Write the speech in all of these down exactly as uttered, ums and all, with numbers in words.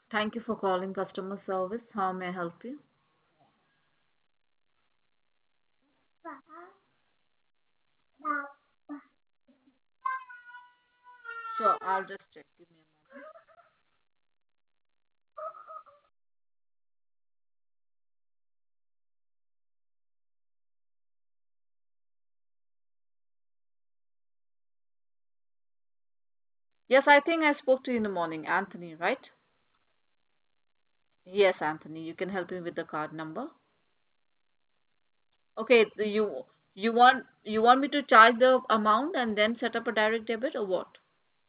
Thank you for calling customer service. How may I help you? Sure, I'll just check. Give me a moment. Yes, I think I spoke to you in the morning, Anthony, right? Yes, Anthony, you can help me with the card number. Okay, the- you you want you want me to charge the amount and then set up a direct debit or what?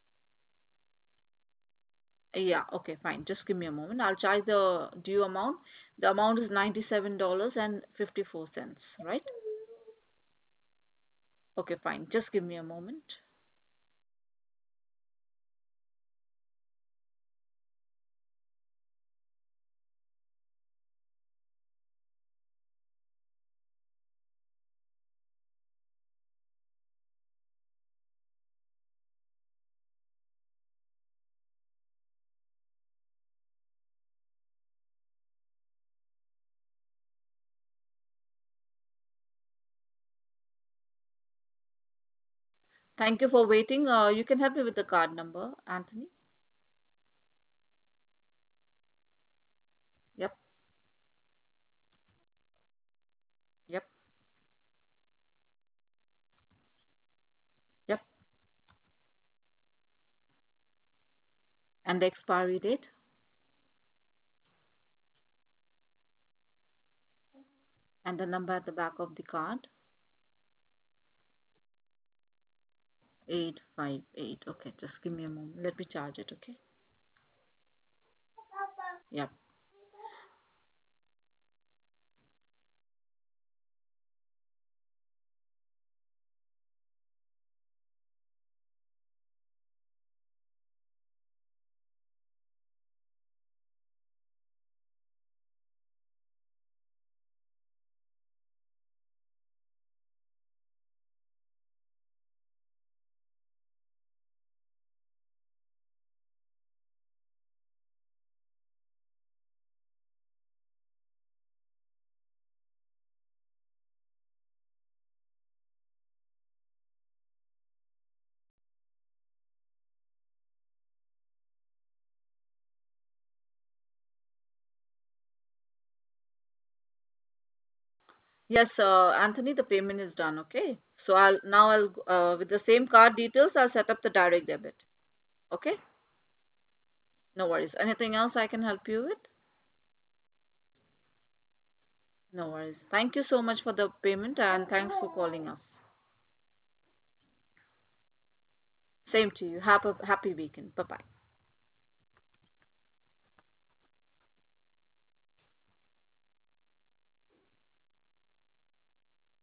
Yeah, okay, fine. Just give me a moment. I'll charge the due amount. The amount is ninety-seven dollars and fifty-four cents, right? Okay, fine. Just give me a moment. Thank you for waiting. Uh, you can help me with the card number, Anthony. Yep, yep, yep. And the expiry date and the number at the back of the card. eight five eight. Okay, just give me a moment. Let me charge it, okay? Yep. Yes, uh, Anthony, the payment is done, okay? So I'll now I'll uh, with the same card details, I'll set up the direct debit. Okay? No worries. Anything else I can help you with? No worries. Thank you so much for the payment and thanks for calling us. Same to you. Happy happy weekend. Bye bye.